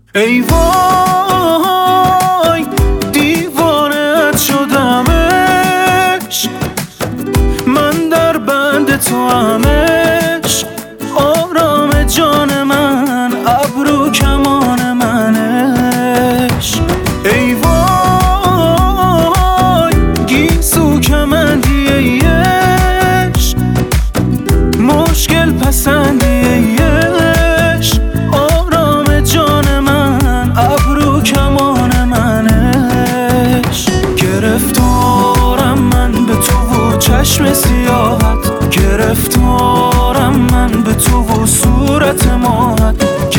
ای وای دیوانت شدم عشق، من در بند تو هم عشق، آرام جان من، ابرو کمان من عشق. ای وای گیسو کمندی ای عشق، مشکل پسندی ای عشق، آرام جان من، ابرو کمان من عشق. گرفتارم من به تو و چشم سیاهت، گرفتارم من به تو و صورت ماهت،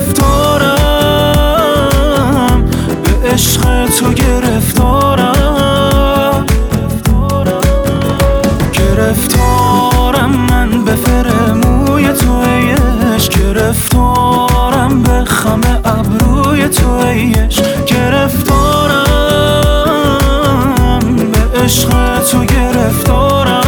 گرفتارم به عشق تو، گرفتارم گرفتارم من به فرموی تو ای عشق، گرفتارم به خم ابروی تو ای عشق، گرفتارم به عشق تو، گرفتارم.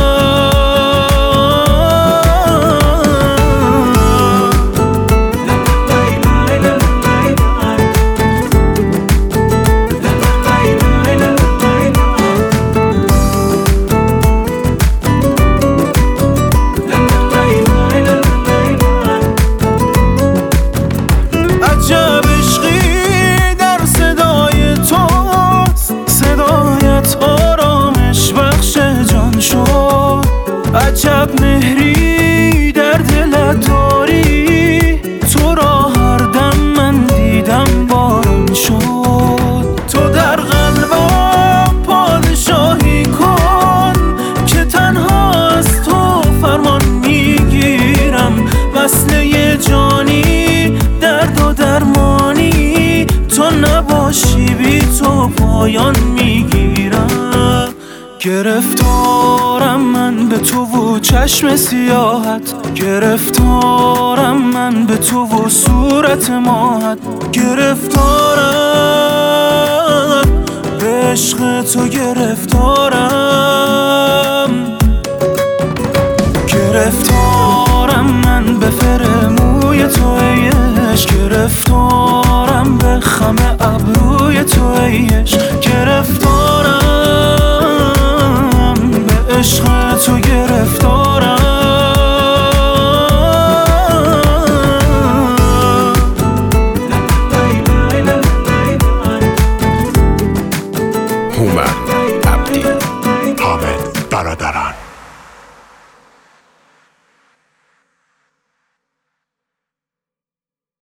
عجب عشقی در صدای توست، صدایت آرامش بخش جان شد. عجب مهری در دلت داری، تو را هر دم من دیدم بارون شد. تو در قلبم پادشاهی کن که تنها از تو فرمان میگیرم، وصله جانی، درد و درمانی، تو نباشی بی تو پایان میگیرم. گرفتارم من به تو و چشم سیاهت، گرفتارم من به تو و صورت ماهت، گرفتارم به عشق تو، گرفتارم گرفتارم من به فرموی تو ای عشق، گرفتارم